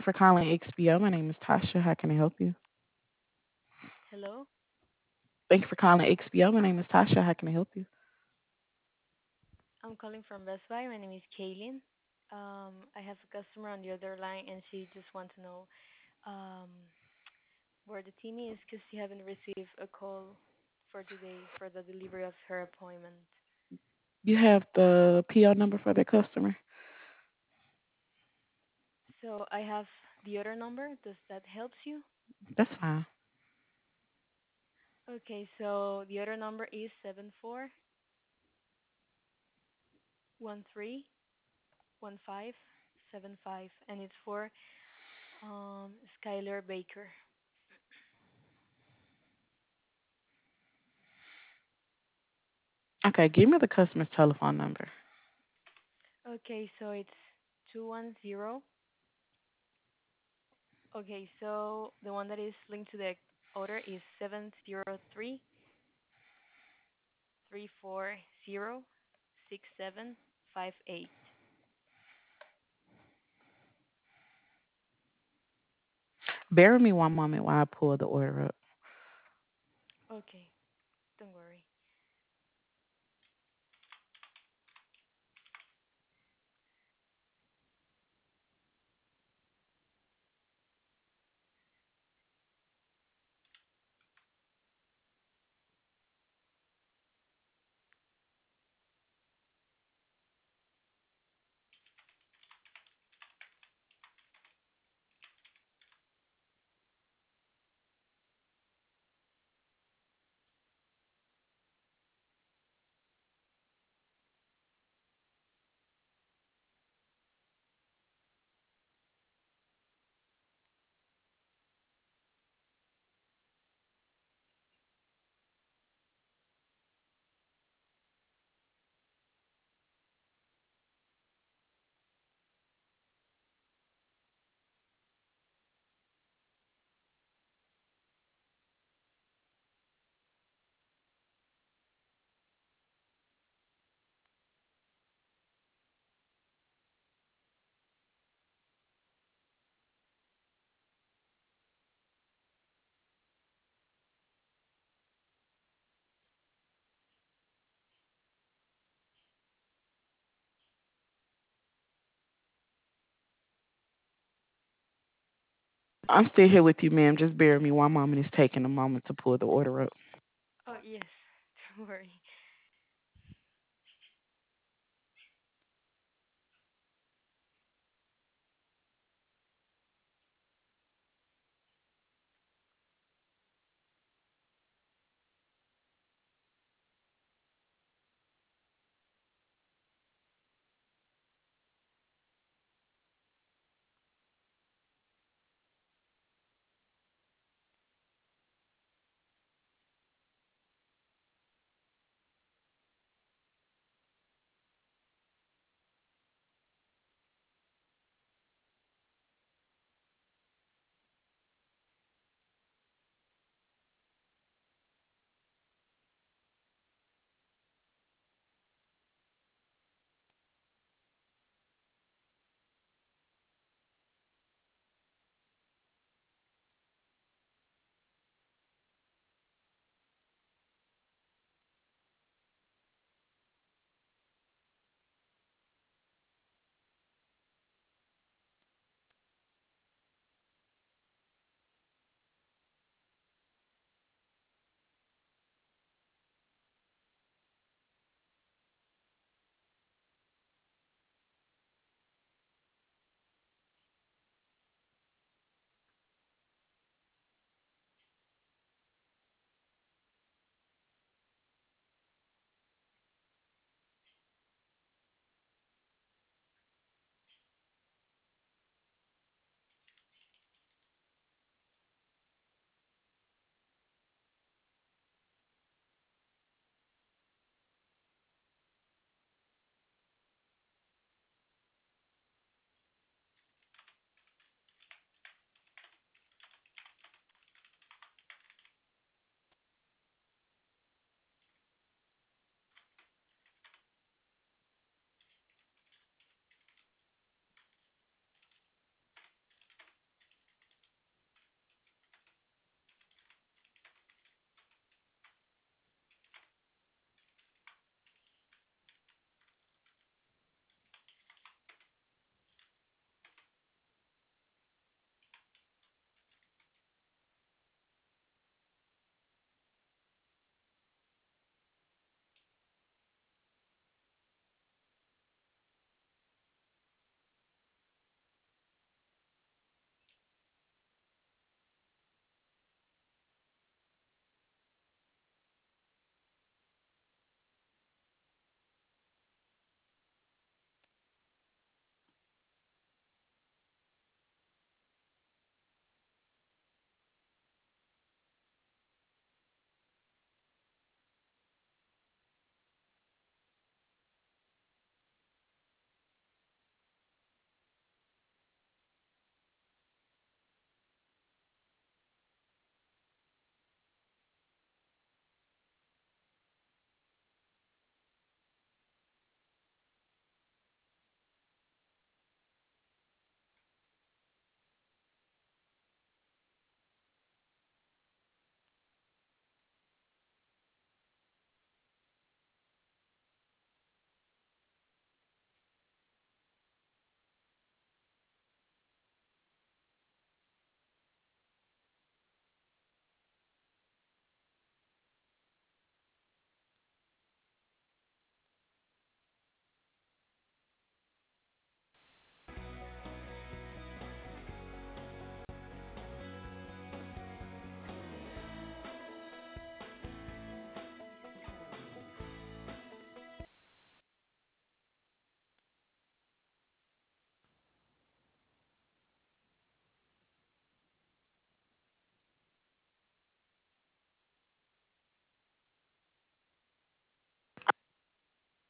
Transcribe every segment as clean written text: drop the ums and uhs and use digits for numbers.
for calling XBO. My name is Tasha. How can I help you? Hello. Thank you for calling XBO. My name is Tasha. How can I help you? I'm calling from Best Buy. My name is Kaylin. I have a customer on the other line, and she just wants to know um, where the team is because she haven't received a call for today for the delivery of her appointment. You have the PO number for that customer? So I have the other number. Does that help you? That's fine. Okay, so the other number is 74131575, and it's for Skylar Baker. Okay, give me the customer's telephone number. Okay, so it's 210. Okay, so the one that is linked to the order is 703-340-6758. Bear with me one moment while I pull the order up. Okay, don't worry. I'm still here with you, ma'am. Just bear with me one moment. It's taking a moment to pull the order up. Oh, yes, don't worry.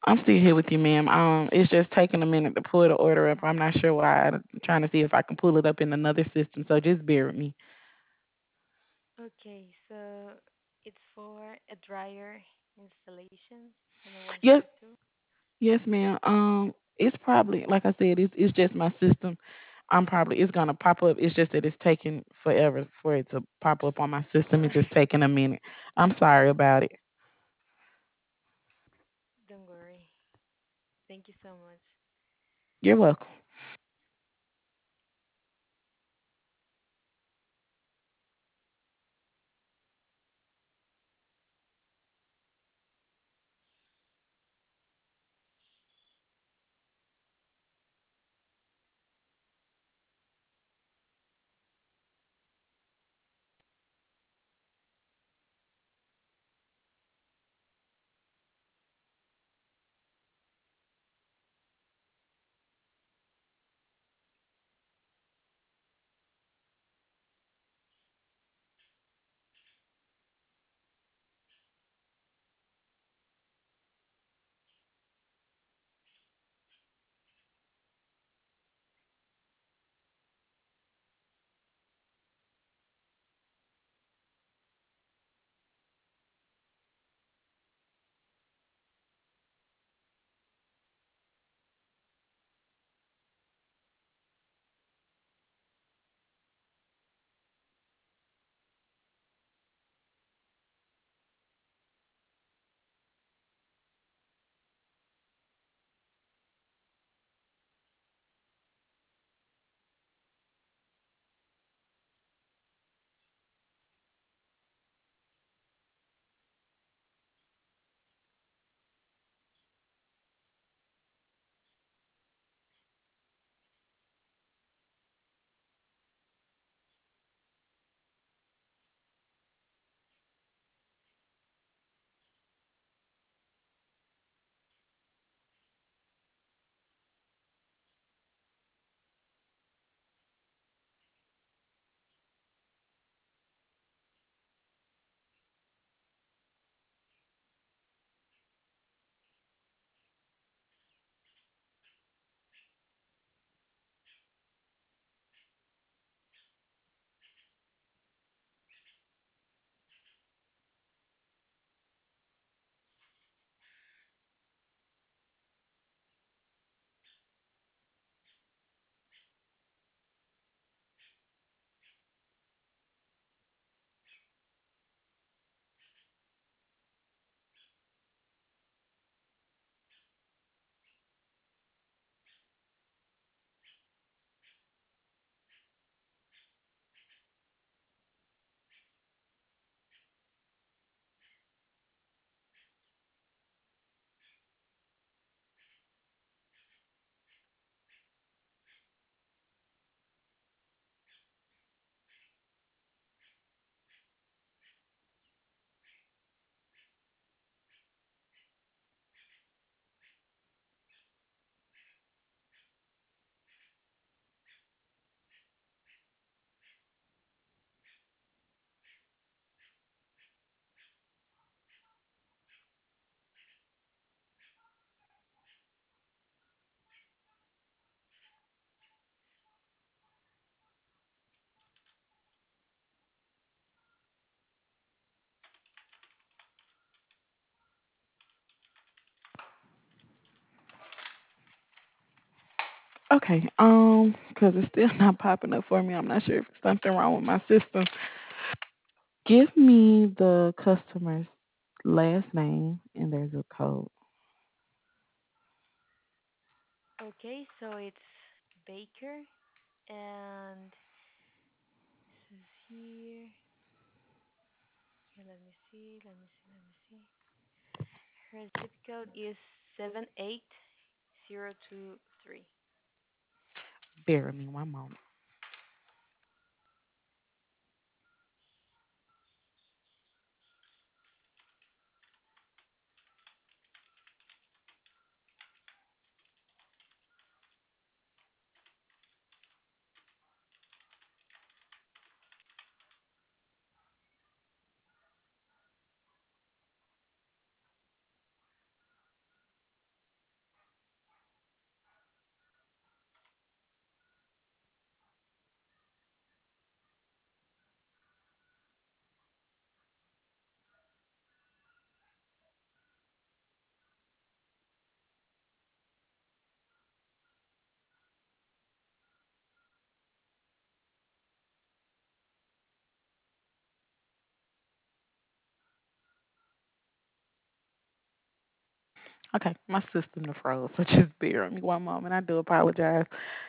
I'm still here with you, ma'am. It's just taking a minute to pull the order up. I'm not sure why. I'm trying to see if I can pull it up in another system. So just bear with me. Okay, so it's for a dryer installation on a Yes, 152. yes, ma'am. It's probably like I said, it's just my system. I'm probably it's gonna pop up. It's just that it's taking forever for it to pop up on my system. It's just taking a minute. I'm sorry about it. Don't worry. Thank you so much. You're welcome. Okay. Because it's still not popping up for me. I'm not sure if it's something wrong with my system. Give me the customer's last name and there's a code. Okay, so it's Baker, and this is here. Here, let me see, let me see, let me see. Her zip code is 78023. Bear with me one moment. Okay, my system done froze, so just bear with me one moment. I do apologize.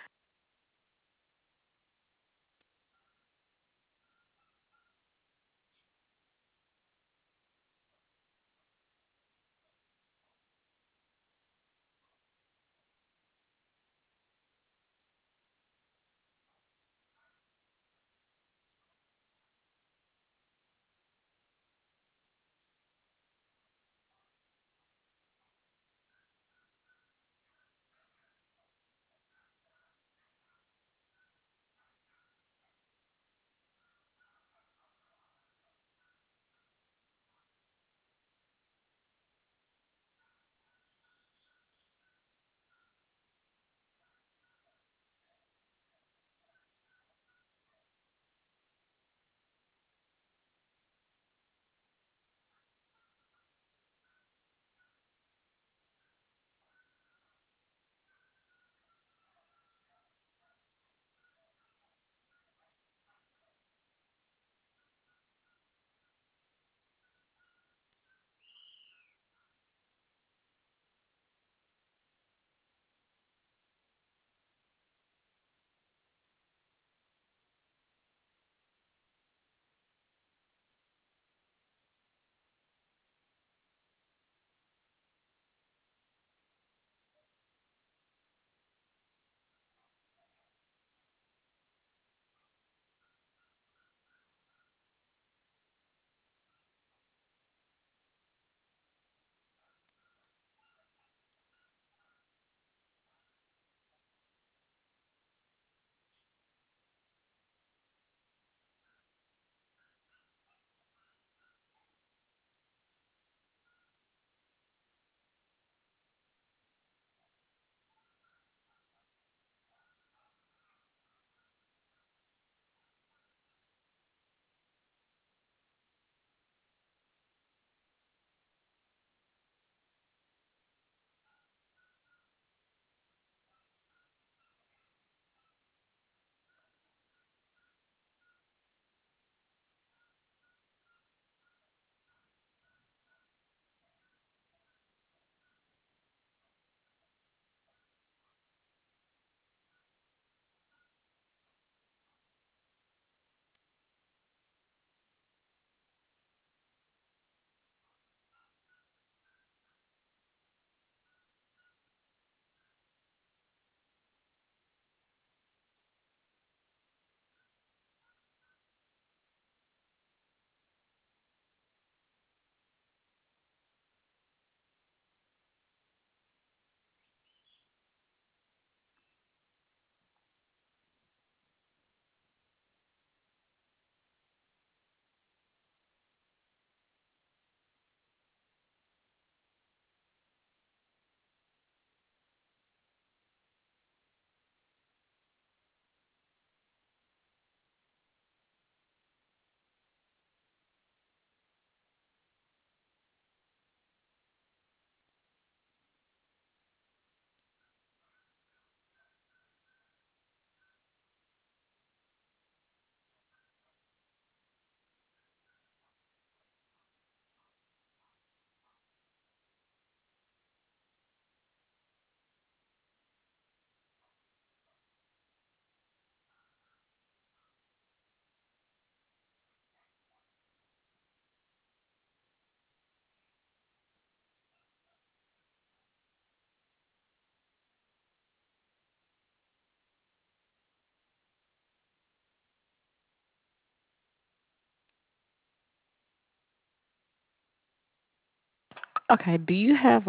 Okay, do you have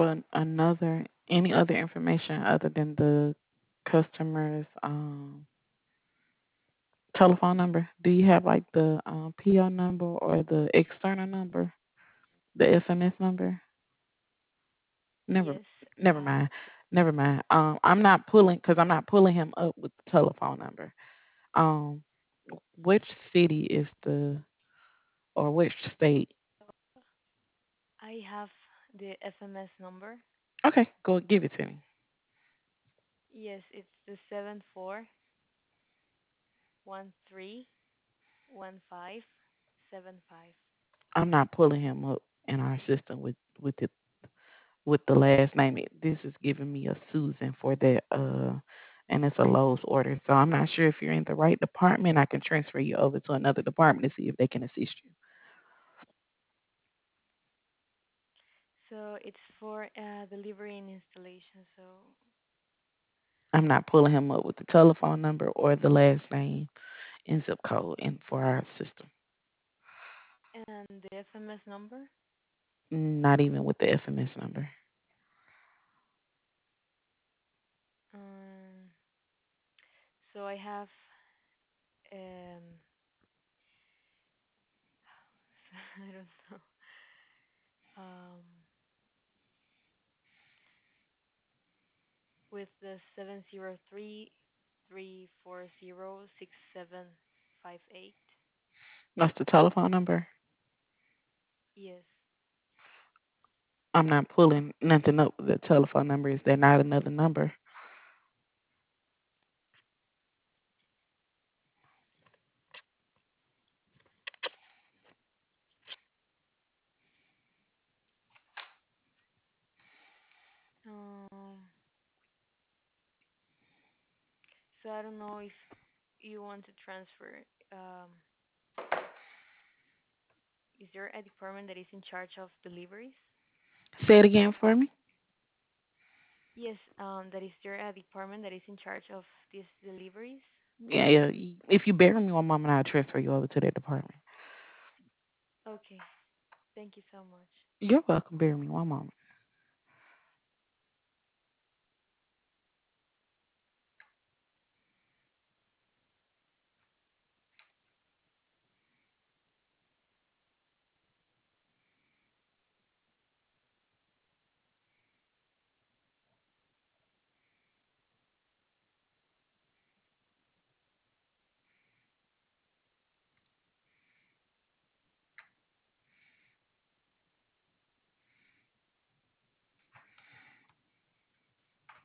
any other information other than the customer's telephone number? Do you have like the PO number or the external number, the SMS number? Never, Yes. never mind, never mind. I'm not pulling because I'm not pulling him up with the telephone number. Um, which city is the or which state? I have the FMS number. Okay, go give it to me. Yes, it's the 74131575. I'm not pulling him up in our system with it. with the last name. This is giving me a Susan for that, and it's a Lowe's order. So I'm not sure if you're in the right department. I can transfer you over to another department to see if they can assist you. So it's for delivery and installation. So, I'm not pulling him up with the telephone number or the last name and zip code in for our system. and the FMS number. Not even with the FMS number. Um, so I have um, I don't know. Um, with the 703-340-6758. That's the telephone number. Yes. I'm not pulling nothing up with the telephone number. Is there not another number? Um, so I don't know if you want to transfer. Um, is there a department that is in charge of deliveries? Say it again for me. Yes. That is there a department that is in charge of these deliveries? Yeah, yeah. If you bear with me one moment, I'll transfer you over to that department. Okay. Thank you so much. You're welcome. Bear with me one moment.